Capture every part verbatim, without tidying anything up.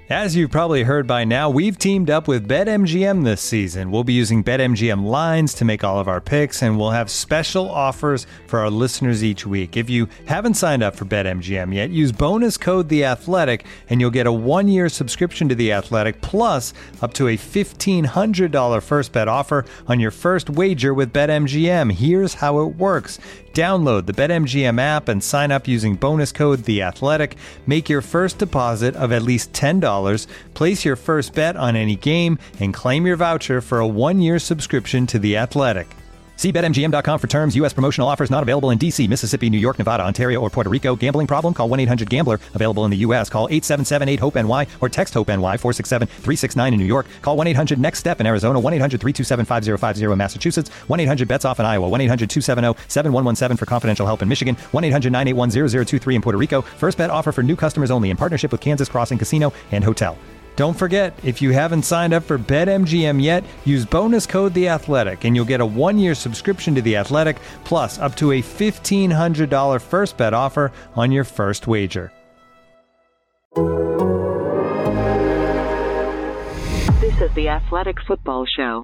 As you've probably heard by now, we've teamed up with BetMGM this season. We'll be using BetMGM lines to make all of our picks, and we'll have special offers for our listeners each week. If you haven't signed up for BetMGM yet, use bonus code The Athletic, and you'll get a one-year subscription to The Athletic, plus up to a fifteen hundred dollars first bet offer on your first wager with BetMGM. Here's how it works. Download the BetMGM app and sign up using bonus code The Athletic. Make your first deposit of at least ten dollars. Place your first bet on any game and claim your voucher for a one-year subscription to The Athletic. See Bet M G M dot com for terms. U S promotional offers not available in D C, Mississippi, New York, Nevada, Ontario, or Puerto Rico. Gambling problem? Call one eight hundred gambler. Available in the U S. Call eight seven seven eight hope N Y or text HOPE-NY four six seven three six nine in New York. Call one eight hundred next step in Arizona. one eight hundred three two seven five zero five zero in Massachusetts. one eight hundred bets off in Iowa. one eight hundred two seven zero seven one one seven for confidential help in Michigan. one eight hundred nine eight one zero zero two three in Puerto Rico. First bet offer for new customers only in partnership with Kansas Crossing Casino and Hotel. Don't forget, if you haven't signed up for BetMGM yet, use bonus code The Athletic, and you'll get a one-year subscription to The Athletic, plus up to a fifteen hundred dollars first bet offer on your first wager. This is The Athletic Football Show.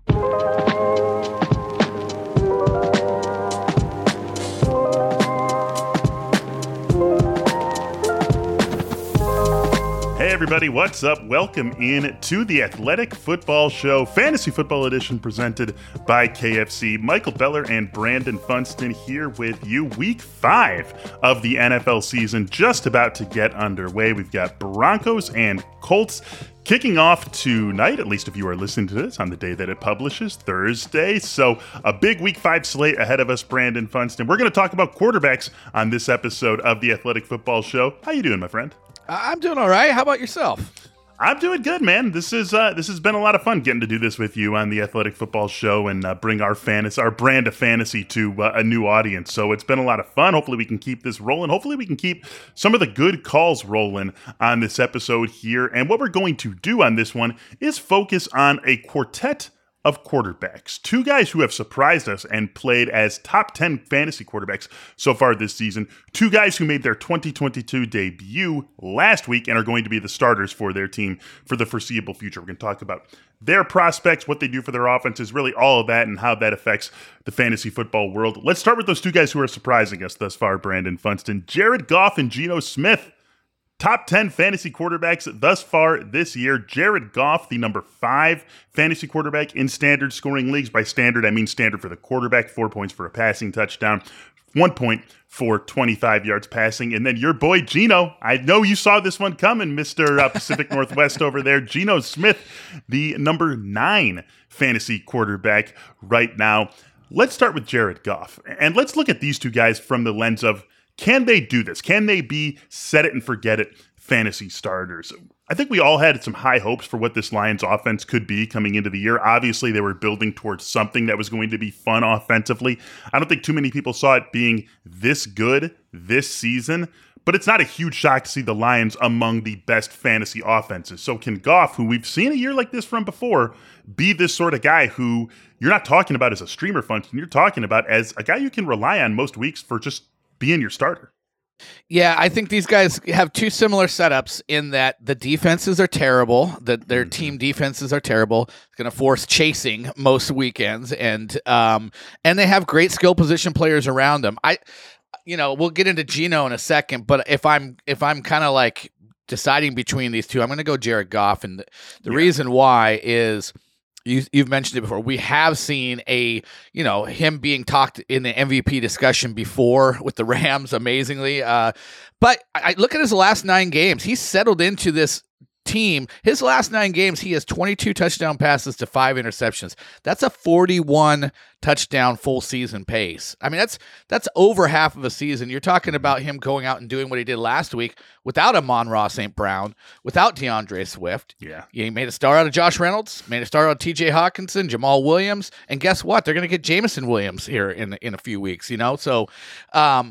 Hey everybody, what's up? Welcome in to the Athletic Football Show, Fantasy Football Edition, presented by K F C. Michael Beller and Brandon Funston here with you. Week five of the N F L season just about to get underway. We've got Broncos and Colts kicking off tonight, at least if you are listening to this on the day that it publishes, Thursday. So a big week five slate ahead of us, Brandon Funston. We're going to talk about quarterbacks on this episode of the Athletic Football Show. How you doing, my friend? I'm doing all right. How about yourself? I'm doing good, man. This is uh, this has been a lot of fun getting to do this with you on the Athletic Football Show and uh, bring our fantasy, our brand of fantasy to uh, a new audience. So it's been a lot of fun. Hopefully we can keep this rolling. Hopefully we can keep some of the good calls rolling on this episode here. And what we're going to do on this one is focus on a quartet of quarterbacks. Two guys who have surprised us and played as top ten fantasy quarterbacks so far this season. Two guys who made their twenty twenty-two debut last week and are going to be the starters for their team for the foreseeable future. We're going to talk about their prospects, what they do for their offenses, really all of that and how that affects the fantasy football world. Let's start with those two guys who are surprising us thus far, Brandon Funston. Jared Goff and Geno Smith. Top ten fantasy quarterbacks thus far this year. Jared Goff, the number five fantasy quarterback in standard scoring leagues. By standard, I mean standard for the quarterback. Four points for a passing touchdown. One point for twenty-five yards passing. And then your boy Geno. I know you saw this one coming, Mister Uh, Pacific Northwest over there. Geno Smith, the number nine fantasy quarterback right now. Let's start with Jared Goff. And let's look at these two guys from the lens of, can they do this? Can they be set it and forget it fantasy starters? I think we all had some high hopes for what this Lions offense could be coming into the year. Obviously, they were building towards something that was going to be fun offensively. I don't think too many people saw it being this good this season, but it's not a huge shock to see the Lions among the best fantasy offenses. So can Goff, who we've seen a year like this from before, be this sort of guy who you're not talking about as a streamer function, you're talking about as a guy you can rely on most weeks for just being your starter? Yeah, I think these guys have two similar setups in that the defenses are terrible, that their mm-hmm. team defenses are terrible. It's going to force chasing most weekends, and um, and they have great skill position players around them. I, you know, we'll get into Geno in a second, but if I'm if I'm kind of like deciding between these two, I'm going to go Jared Goff, and the, the yeah. reason why is, You, you've mentioned it before. We have seen a, you know, him being talked in the M V P discussion before with the Rams, amazingly. Uh, but I, I look at his last nine games. He's settled into this team. His last nine games, he has twenty-two touchdown passes to five interceptions. That's a forty-one touchdown full season pace. I mean, that's that's over half of a season. You're talking about him going out and doing what he did last week without Amon-Ra Saint Brown, without DeAndre Swift. Yeah. He made a star out of Josh Reynolds, made a star out of T J Hawkinson, Jamal Williams, and guess what? They're going to get Jameson Williams here in in a few weeks, you know? So, um,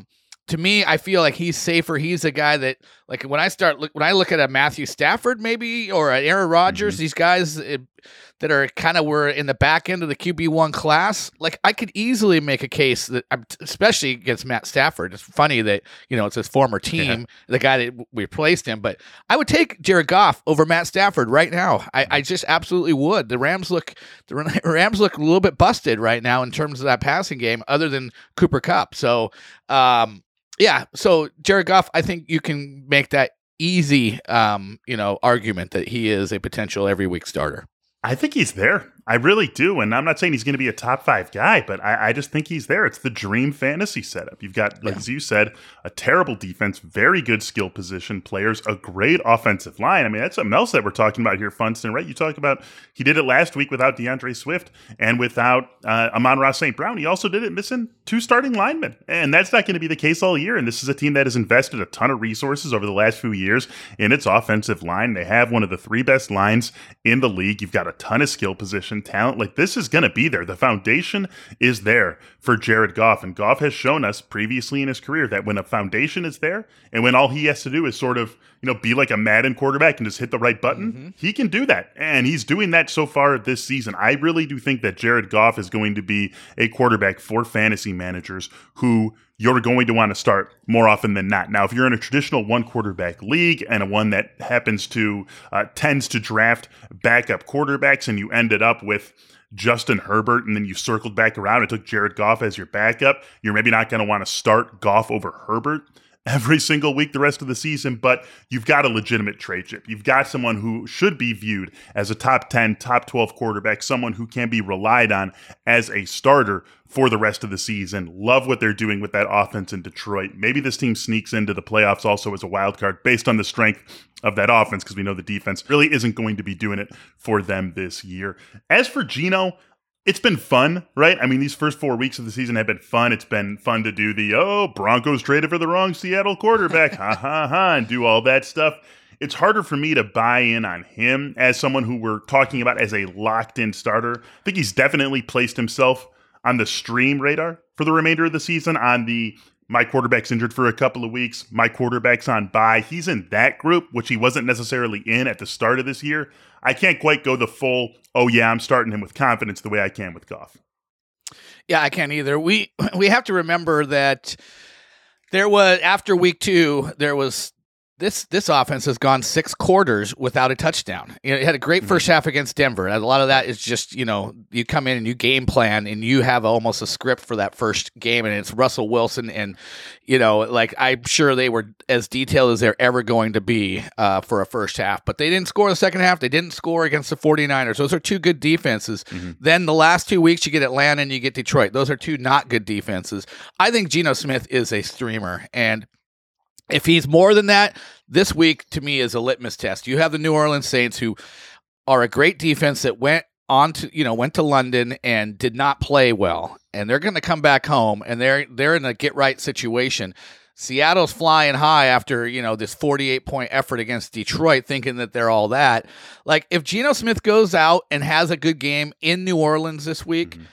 to me, I feel like he's safer. He's a guy that, like, when I start look, when I look at a Matthew Stafford maybe or an Aaron Rodgers, mm-hmm. these guys it, that are kind of were in the back end of the Q B one class, like I could easily make a case that, especially against Matt Stafford. It's funny that, you know, it's his former team, yeah. the guy that we replaced him, but I would take Jared Goff over Matt Stafford right now. I, I just absolutely would. The Rams look the Rams look a little bit busted right now in terms of that passing game, other than Cooper Kupp. So, um, yeah, so Jared Goff, I think you can make that easy, um, you know, argument that he is a potential every week starter. I think he's there. I really do. And I'm not saying he's going to be a top five guy, but I, I just think he's there. It's the dream fantasy setup. You've got, like, yeah. as you said, a terrible defense, very good skill position players, a great offensive line. I mean, that's something else that we're talking about here, Funston, right? You talk about he did it last week without DeAndre Swift and without uh, Amon-Ra Saint Brown. He also did it missing two starting linemen. And that's not going to be the case all year. And this is a team that has invested a ton of resources over the last few years in its offensive line. They have one of the three best lines in the league. You've got a ton of skill position talent. Like, this is going to be there. The foundation is there for Jared Goff. And Goff has shown us previously in his career that when a foundation is there and when all he has to do is sort of, you know, be like a Madden quarterback and just hit the right button, mm-hmm. he can do that. And he's doing that so far this season. I really do think that Jared Goff is going to be a quarterback for fantasy managers who you're going to want to start more often than not. Now, if you're in a traditional one quarterback league and a one that happens to uh, tends to draft backup quarterbacks, and you ended up with Justin Herbert and then you circled back around and took Jared Goff as your backup, you're maybe not going to want to start Goff over Herbert every single week the rest of the season, but you've got a legitimate trade chip. You've got someone who should be viewed as a top ten, top twelve quarterback, someone who can be relied on as a starter for the rest of the season. Love what they're doing with that offense in Detroit. Maybe this team sneaks into the playoffs also as a wild card based on the strength of that offense, because we know the defense really isn't going to be doing it for them this year. As for Geno, it's been fun, right? I mean, these first four weeks of the season have been fun. It's been fun to do the, oh, Broncos traded for the wrong Seattle quarterback, ha, ha, ha, and do all that stuff. It's harder for me to buy in on him as someone who we're talking about as a locked-in starter. I think he's definitely placed himself on the stream radar for the remainder of the season, on the my quarterback's injured for a couple of weeks, my quarterback's on bye. He's in that group, which he wasn't necessarily in at the start of this year. I can't quite go the full, oh yeah, I'm starting him with confidence the way I can with Goff. Yeah, I can't either. We we have to remember that there was, after week two, there was This this offense has gone six quarters without a touchdown. You know, it had a great first half against Denver. And a lot of that is just, you know, you come in and you game plan and you have almost a script for that first game, and it's Russell Wilson. And, you know, like, I'm sure they were as detailed as they're ever going to be uh, for a first half. But they didn't score the second half. They didn't score against the 49ers. Those are two good defenses. Mm-hmm. Then the last two weeks, you get Atlanta and you get Detroit. Those are two not good defenses. I think Geno Smith is a streamer. And if he's more than that, this week to me is a litmus test. You have the New Orleans Saints, who are a great defense that went on to, you know, went to London and did not play well, and they're going to come back home, and they're they're in a get right situation. Seattle's flying high after, you know, this forty-eight point effort against Detroit, thinking that they're all that. Like, if Geno Smith goes out and has a good game in New Orleans this week, mm-hmm.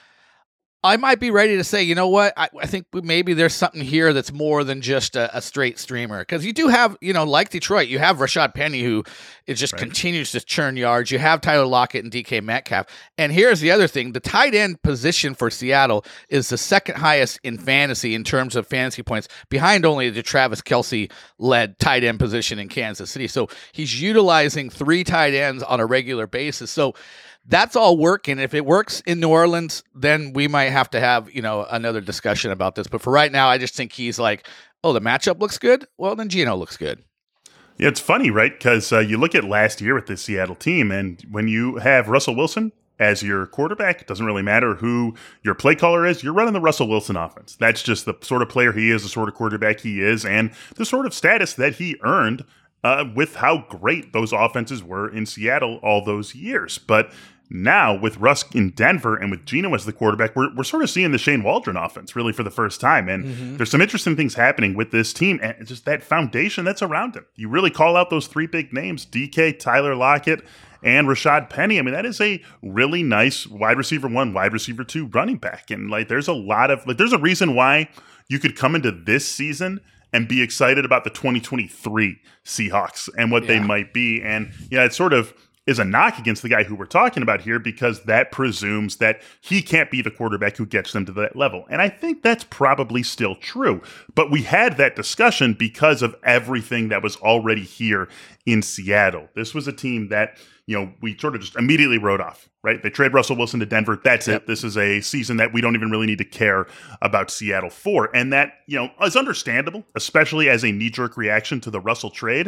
I might be ready to say, you know what, I, I think maybe there's something here that's more than just a, a straight streamer. Because you do have, you know, like Detroit, you have Rashad Penny, who is just right. continues to churn yards. You have Tyler Lockett and D K Metcalf. And here's the other thing. The tight end position for Seattle is the second highest in fantasy in terms of fantasy points, behind only the Travis Kelce-led tight end position in Kansas City. So he's utilizing three tight ends on a regular basis. So that's all working. If it works in New Orleans, then we might have to have, you know, another discussion about this. But for right now, I just think he's like, oh, the matchup looks good? Well, then Geno looks good. Yeah, it's funny, right? Because uh, you look at last year with this Seattle team, and when you have Russell Wilson as your quarterback, it doesn't really matter who your play caller is, you're running the Russell Wilson offense. That's just the sort of player he is, the sort of quarterback he is, and the sort of status that he earned uh, with how great those offenses were in Seattle all those years. But now with Russ in Denver and with Geno as the quarterback, we're, we're sort of seeing the Shane Waldron offense really for the first time. And mm-hmm. there's some interesting things happening with this team and it's just that foundation that's around him. You really call out those three big names, D K, Tyler Lockett, and Rashad Penny. I mean, that is a really nice wide receiver one, wide receiver two running back. And like, there's a lot of, like, there's a reason why you could come into this season and be excited about the twenty twenty-three Seahawks and what yeah. they might be. And yeah, it sort of is a knock against the guy who we're talking about here because that presumes that he can't be the quarterback who gets them to that level. And I think that's probably still true. But we had that discussion because of everything that was already here in Seattle. This was a team that, you know, we sort of just immediately wrote off, right? They trade Russell Wilson to Denver. That's yep. it. This is a season that we don't even really need to care about Seattle for. And that, you know, is understandable, especially as a knee-jerk reaction to the Russell trade.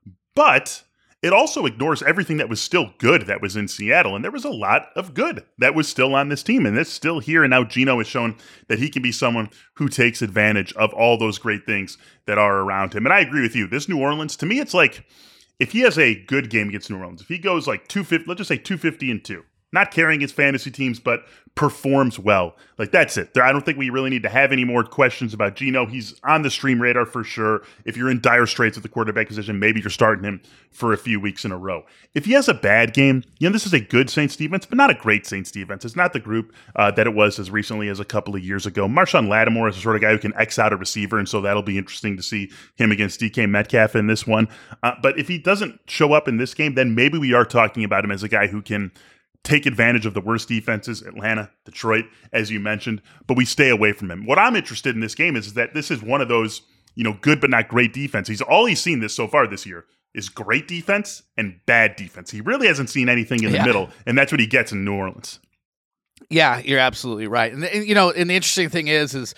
But it also ignores everything that was still good that was in Seattle. And there was a lot of good that was still on this team. And it's still here. And now Geno has shown that he can be someone who takes advantage of all those great things that are around him. And I agree with you. This New Orleans, to me, it's like if he has a good game against New Orleans, if he goes like two fifty, let's just say two fifty and two, not carrying his fantasy teams, but performs well. Like, that's it. I don't think we really need to have any more questions about Geno. He's on the stream radar for sure. If you're in dire straits with the quarterback position, maybe you're starting him for a few weeks in a row. If he has a bad game, you know, this is a good Saints defense, but not a great Saints defense. It's not the group uh, that it was as recently as a couple of years ago. Marshawn Lattimore is the sort of guy who can X out a receiver, and so that'll be interesting to see him against D K Metcalf in this one. Uh, but if he doesn't show up in this game, then maybe we are talking about him as a guy who can take advantage of the worst defenses, Atlanta, Detroit, as you mentioned, but we stay away from him. What I'm interested in this game is, is that this is one of those, you know, good but not great defense. He's all he's seen this so far this year is great defense and bad defense. He really hasn't seen anything in the yeah. middle, and that's what he gets in New Orleans. Yeah, you're absolutely right. And, and you know, and the interesting thing is, is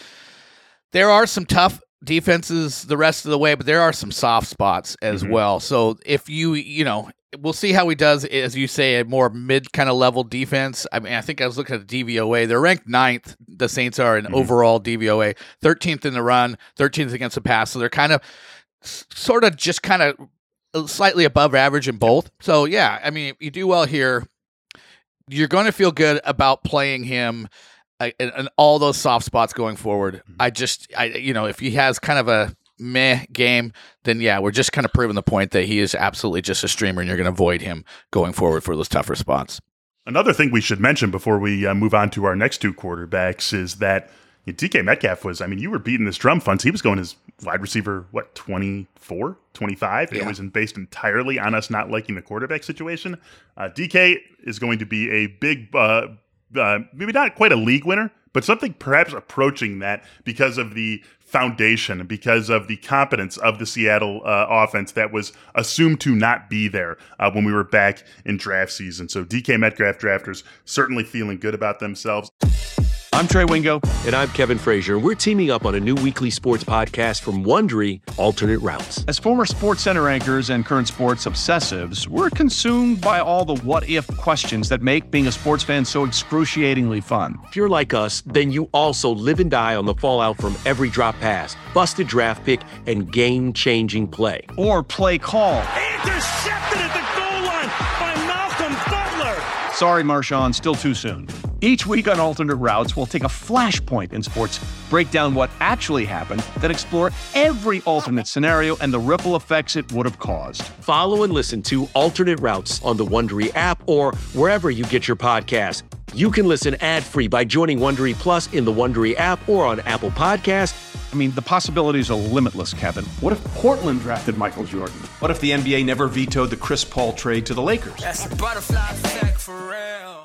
there are some tough defenses the rest of the way, but there are some soft spots as mm-hmm. well. So if you, you know, we'll see how he does, as you say, a more mid kind of level defense. I mean, I think I was looking at the D V O A. They're ranked ninth, the Saints are, in mm-hmm. overall D V O A, thirteenth in the run, thirteenth against the pass. So they're kind of sort of just kind of slightly above average in both. So, yeah, I mean, if you do well here, you're going to feel good about playing him and, and all those soft spots going forward. Mm-hmm. I just, I you know, if he has kind of a meh game, then yeah, we're just kind of proving the point that he is absolutely just a streamer and you're going to avoid him going forward for those tougher spots. Another thing we should mention before we uh, move on to our next two quarterbacks is that you know, D K Metcalf was, I mean, you were beating this drum once. He was going as wide receiver, what, twenty-four, twenty-five? Yeah. It was based entirely on us not liking the quarterback situation. Uh, D K is going to be a big, uh, uh, maybe not quite a league winner, but something perhaps approaching that because of the foundation, because of the competence of the Seattle uh, offense that was assumed to not be there uh, when we were back in draft season. So D K Metcalf drafters certainly feeling good about themselves. I'm Trey Wingo. And I'm Kevin Frazier. We're teaming up on a new weekly sports podcast from Wondery, Alternate Routes. As former Sports Center anchors and current sports obsessives, we're consumed by all the what-if questions that make being a sports fan so excruciatingly fun. If you're like us, then you also live and die on the fallout from every drop pass, busted draft pick, and game-changing play. Or play call. Intercepted at the goal line by Malcolm Butler. Sorry, Marshawn, still too soon. Each week on Alternate Routes, we'll take a flashpoint in sports, break down what actually happened, then explore every alternate scenario and the ripple effects it would have caused. Follow and listen to Alternate Routes on the Wondery app or wherever you get your podcasts. You can listen ad-free by joining Wondery Plus in the Wondery app or on Apple Podcasts. I mean, the possibilities are limitless, Kevin. What if Portland drafted Michael Jordan? What if the N B A never vetoed the Chris Paul trade to the Lakers? That's the butterfly effect for real.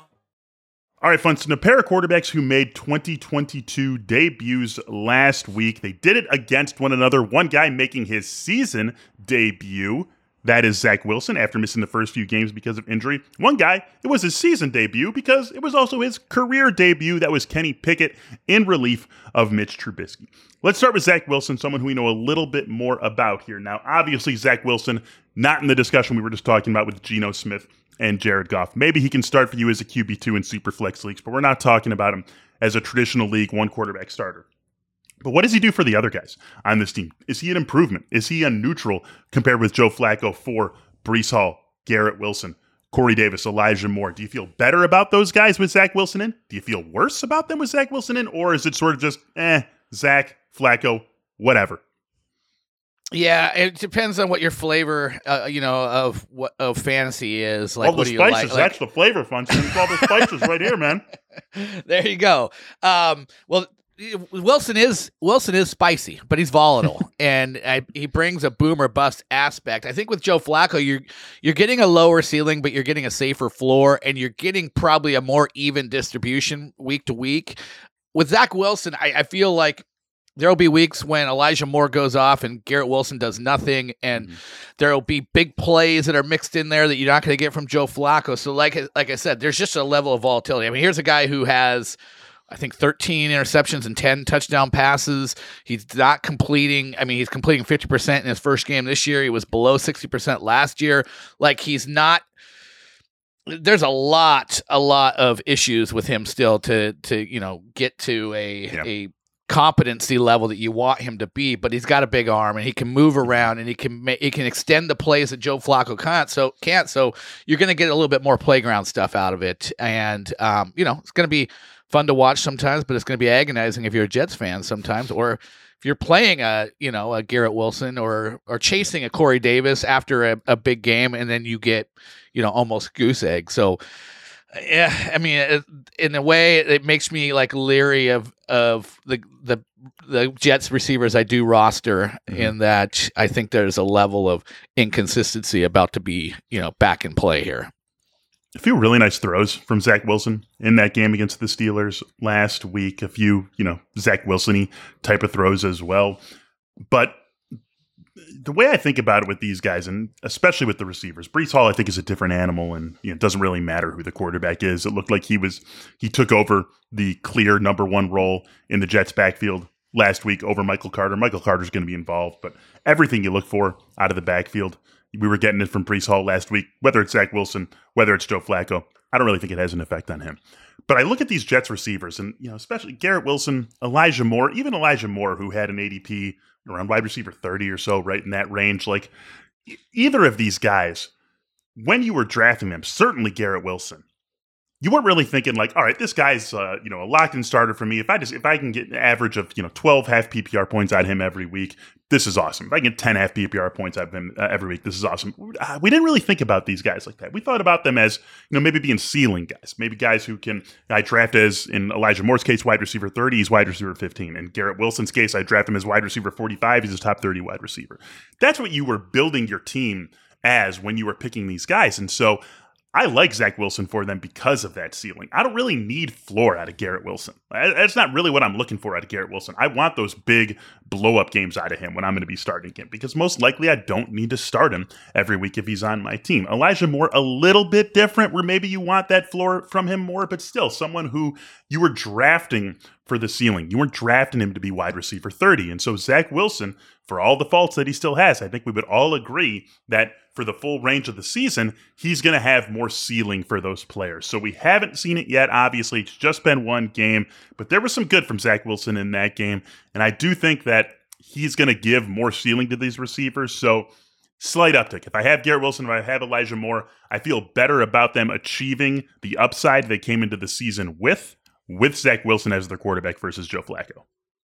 All right, Funston, a pair of quarterbacks who made twenty twenty-two debuts last week. They did it against one another. One guy making his season debut. That is Zach Wilson after missing the first few games because of injury. One guy, it was his season debut because it was also his career debut. That was Kenny Pickett in relief of Mitch Trubisky. Let's start with Zach Wilson, someone who we know a little bit more about here. Now, obviously, Zach Wilson, not in the discussion we were just talking about with Geno Smith and Jared Goff. Maybe he can start for you as a Q B two in Superflex leagues, but we're not talking about him as a traditional league one quarterback starter. But what does he do for the other guys on this team? Is he an improvement? Is he a neutral compared with Joe Flacco for Breece Hall, Garrett Wilson, Corey Davis, Elijah Moore. Do you feel better about those guys with Zach Wilson in? Do you feel worse about them with Zach Wilson in? Or is it sort of just, eh, Zach, Flacco, whatever? Yeah, it depends on what your flavor, uh, you know, of what of fantasy is. Like, all the what do you spices, like? that's like, the flavor function. It's all the spices right here, man. There you go. Um, well, Wilson is Wilson is spicy, but he's volatile, and I, he brings a boom or bust aspect. I think with Joe Flacco, you're you're getting a lower ceiling, but you're getting a safer floor, and you're getting probably a more even distribution week to week. With Zach Wilson, I, I feel like there will be weeks when Elijah Moore goes off and Garrett Wilson does nothing, and mm-hmm. there will be big plays that are mixed in there that you're not going to get from Joe Flacco. So, like like I said, there's just a level of volatility. I mean, here's a guy who has, I think, thirteen interceptions and ten touchdown passes. He's not completing. I mean, he's completing fifty percent in his first game this year. He was below sixty percent last year. Like, he's not. There's a lot, a lot of issues with him still to, to you know, get to a yeah. a competency level that you want him to be. But he's got a big arm, and he can move around, and he can ma- he can extend the plays that Joe Flacco can't. So can't. So you're going to get a little bit more playground stuff out of it, and um, you know, it's going to be fun to watch sometimes, but it's going to be agonizing if you're a Jets fan sometimes, or if you're playing a, you know, a Garrett Wilson or or chasing a Corey Davis after a, a big game, and then you get, you know, almost goose egg. So, yeah, I mean, it, in a way, it makes me like leery of of the the the Jets receivers I do roster, mm-hmm. in that I think there's a level of inconsistency about to be, you know, back in play here. A few really nice throws from Zach Wilson in that game against the Steelers last week. A few, you know, Zach Wilson-y type of throws as well. But the way I think about it with these guys, and especially with the receivers, Breece Hall, I think, is a different animal, and you know, it doesn't really matter who the quarterback is. It looked like he was he took over the clear number one role in the Jets' backfield last week over Michael Carter. Michael Carter's going to be involved, but everything you look for out of the backfield, we were getting it from Breece Hall last week, whether it's Zach Wilson, whether it's Joe Flacco. I don't really think it has an effect on him. But I look at these Jets receivers, and you know, especially Garrett Wilson, Elijah Moore, even Elijah Moore, who had an A D P around wide receiver thirty or so, right in that range. Like, either of these guys, when you were drafting them, certainly Garrett Wilson, you weren't really thinking like, all right, this guy's uh, you know, a locked-in starter for me. If I just if I can get an average of, you know, twelve half P P R points out of him every week, this is awesome. If I can get ten half P P R points out of him uh, every week, this is awesome. Uh, we didn't really think about these guys like that. We thought about them as, you know, maybe being ceiling guys, maybe guys who can. I draft as, in Elijah Moore's case, wide receiver thirty, he's wide receiver fifteen. In Garrett Wilson's case, I draft him as wide receiver forty-five, he's a top thirty wide receiver. That's what you were building your team as when you were picking these guys, and so I like Zach Wilson for them because of that ceiling. I don't really need floor out of Garrett Wilson. That's not really what I'm looking for out of Garrett Wilson. I want those big blow-up games out of him when I'm going to be starting him, because most likely I don't need to start him every week if he's on my team. Elijah Moore, a little bit different, where maybe you want that floor from him more, but still someone who you were drafting for the ceiling. You weren't drafting him to be wide receiver thirty. And so Zach Wilson, for all the faults that he still has, I think we would all agree that for the full range of the season, he's going to have more ceiling for those players. So we haven't seen it yet. Obviously, it's just been one game, but there was some good from Zach Wilson in that game. And I do think that he's going to give more ceiling to these receivers. So slight uptick. If I have Garrett Wilson, if I have Elijah Moore, I feel better about them achieving the upside they came into the season with, with Zach Wilson as their quarterback versus Joe Flacco.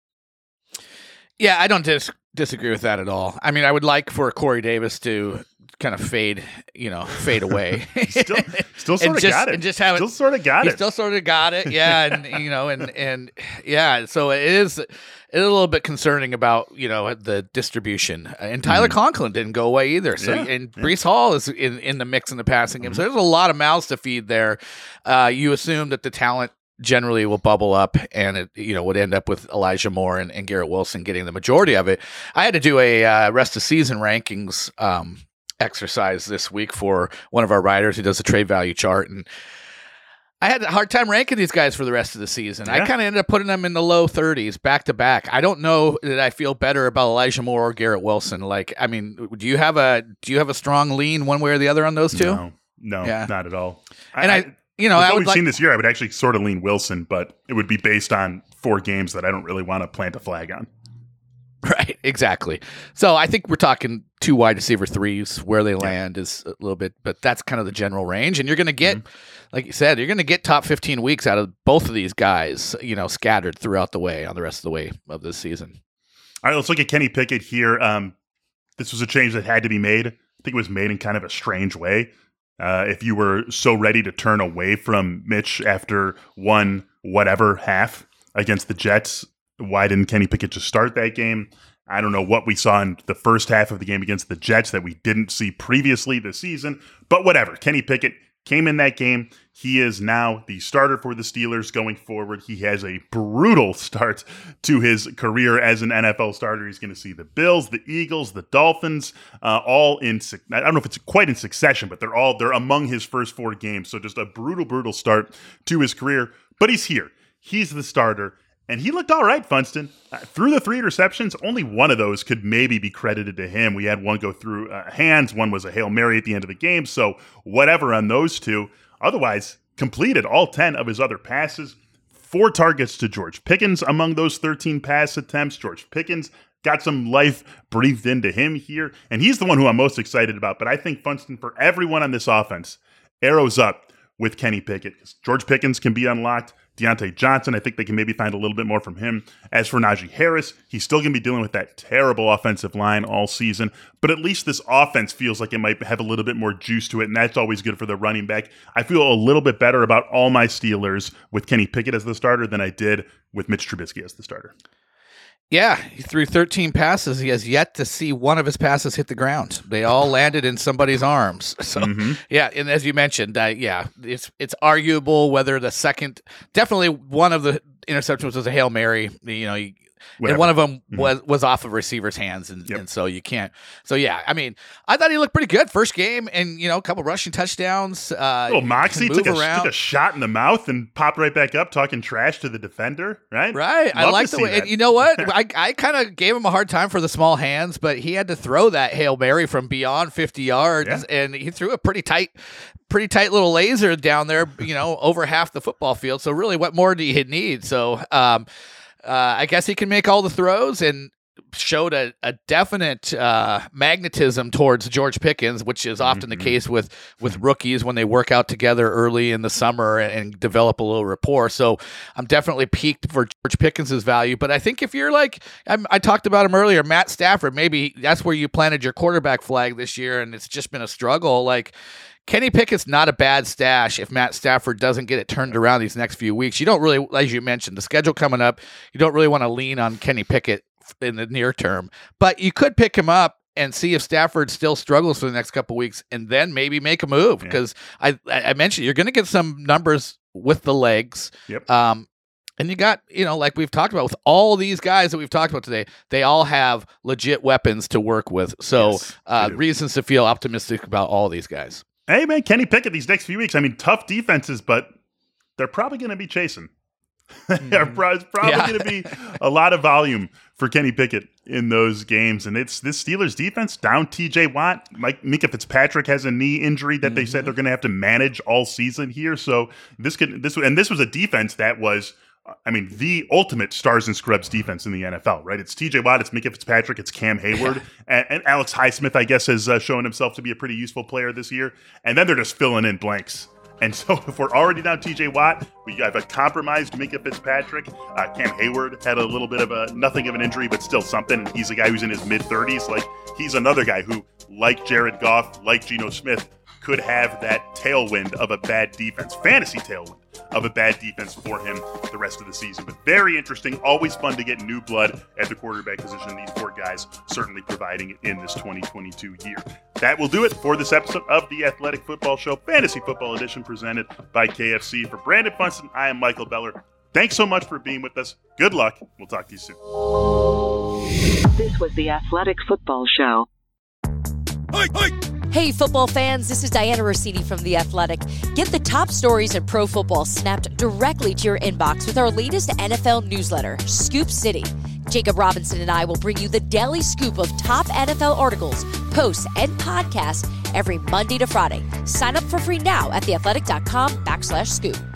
Yeah, I don't dis- disagree with that at all. I mean, I would like for Corey Davis to kind of fade, you know, fade away. still, still sort of just, got it. And just have still it, sort of got he it. Still sort of got it. Yeah, and you know, and and yeah. So it is a little bit concerning about, you know, the distribution. And Tyler mm-hmm. Conklin didn't go away either. So yeah, and yeah. Breece Hall is in, in the mix in the passing game. Mm-hmm. So there's a lot of mouths to feed there. Uh, you assume that the talent generally will bubble up, and it, you know, would end up with Elijah Moore and, and Garrett Wilson getting the majority of it. I had to do a uh, rest of season rankings um, exercise this week for one of our writers who does a trade value chart, and I had a hard time ranking these guys for the rest of the season. Yeah. I kind of ended up putting them in the low thirties back to back. I don't know that I feel better about Elijah Moore or Garrett Wilson. Like, I mean, do you have a do you have a strong lean one way or the other on those two? No, no, yeah. not at all. And I. I You know, With I what would we've like, seen this year, I would actually sort of lean Wilson, but it would be based on four games that I don't really want to plant a flag on. Right, exactly. So I think we're talking two wide receiver threes. Where they land is a little bit, but that's kind of the general range. And you're going to get, mm-hmm. like you said, you're going to get top fifteen weeks out of both of these guys, you know, scattered throughout the way on the rest of the way of this season. All right, let's look at Kenny Pickett here. Um, this was a change that had to be made. I think it was made in kind of a strange way. Uh, if you were so ready to turn away from Mitch after one whatever half against the Jets, why didn't Kenny Pickett just start that game? I don't know what we saw in the first half of the game against the Jets that we didn't see previously this season, but whatever. Kenny Pickett came in that game. He is now the starter for the Steelers going forward. He has a brutal start to his career as an N F L starter. He's going to see the Bills, the Eagles, the Dolphins, uh, all in, I don't know if it's quite in succession, but they're all, they're among his first four games. So just a brutal, brutal start to his career, but he's here. He's the starter. And he looked all right, Funston. Uh, through the three interceptions, only one of those could maybe be credited to him. We had one go through uh, hands. One was a Hail Mary at the end of the game. So whatever on those two. Otherwise, completed all ten of his other passes. Four targets to George Pickens among those thirteen pass attempts. George Pickens got some life breathed into him here. And he's the one who I'm most excited about. But I think, Funston, for everyone on this offense, arrows up with Kenny Pickett. George Pickens can be unlocked. Deontay Johnson, I think they can maybe find a little bit more from him. As for Najee Harris, he's still going to be dealing with that terrible offensive line all season, but at least this offense feels like it might have a little bit more juice to it, and that's always good for the running back. I feel a little bit better about all my Steelers with Kenny Pickett as the starter than I did with Mitch Trubisky as the starter. Yeah, he threw thirteen passes. He has yet to see one of his passes hit the ground. They all landed in somebody's arms. So, mm-hmm. yeah, and as you mentioned, uh, yeah, it's it's arguable whether the second, definitely one of the interceptions was a Hail Mary. You know, you, and one of them mm-hmm. was, was off of receiver's hands, and, yep. and so you can't. So, yeah, I mean, I thought he looked pretty good first game, and, you know, a couple rushing touchdowns. Uh, little Moxie took a, took a shot in the mouth and popped right back up talking trash to the defender, right? Right. Love I like the way, that. And you know what? I, I kind of gave him a hard time for the small hands, but he had to throw that Hail Mary from beyond fifty yards, yeah. and he threw a pretty tight pretty tight little laser down there, you know, over half the football field. So really, what more do you need? So, um, Uh, I guess he can make all the throws and showed a, a definite uh, magnetism towards George Pickens, which is often mm-hmm. the case with, with rookies when they work out together early in the summer and, and develop a little rapport. So I'm definitely peaked for George Pickens' value. But I think if you're like, I'm, I talked about him earlier, Matt Stafford, maybe that's where you planted your quarterback flag this year and it's just been a struggle. Like, Kenny Pickett's not a bad stash if Matt Stafford doesn't get it turned around these next few weeks. You don't really, as you mentioned, the schedule coming up, you don't really want to lean on Kenny Pickett in the near term. But you could pick him up and see if Stafford still struggles for the next couple of weeks and then maybe make a move. Because yeah. I, I mentioned you're going to get some numbers with the legs. Yep. Um, and you got, you know, like we've talked about with all these guys that we've talked about today, they all have legit weapons to work with. So yes, uh, reasons to feel optimistic about all these guys. Hey, man, Kenny Pickett these next few weeks. I mean, tough defenses, but they're probably going to be chasing. Mm. There's probably yeah. going to be a lot of volume for Kenny Pickett in those games. And it's this Steelers defense down T J Watt. Mike, Mika Fitzpatrick has a knee injury that mm-hmm. they said they're going to have to manage all season here. So this could this and this was a defense that was, I mean, the ultimate stars and scrubs defense in the N F L, right? It's T J Watt, it's Mika Fitzpatrick, it's Cam Hayward, and, and Alex Highsmith, I guess, has uh, shown himself to be a pretty useful player this year. And then they're just filling in blanks. And so if we're already down T J Watt, we have a compromised Mika Fitzpatrick. Uh, Cam Hayward had a little bit of a, nothing of an injury, but still something. He's a guy who's in his mid-thirties. Like, he's another guy who, like Jared Goff, like Geno Smith, could have that tailwind of a bad defense, fantasy tailwind of a bad defense for him the rest of the season. But very interesting, always fun to get new blood at the quarterback position. These four guys certainly providing it in this twenty twenty-two year. That will do it for this episode of the Athletic Football Show, Fantasy Football Edition, presented by K F C. For Brandon Funston, I am Michael Beller. Thanks so much for being with us. Good luck. We'll talk to you soon. This was the Athletic Football Show. Hey, hey. Hey, football fans, this is Diana Rossini from The Athletic. Get the top stories in pro football snapped directly to your inbox with our latest N F L newsletter, Scoop City. Jacob Robinson and I will bring you the daily scoop of top N F L articles, posts, and podcasts every Monday to Friday. Sign up for free now at theathletic.com backslash scoop.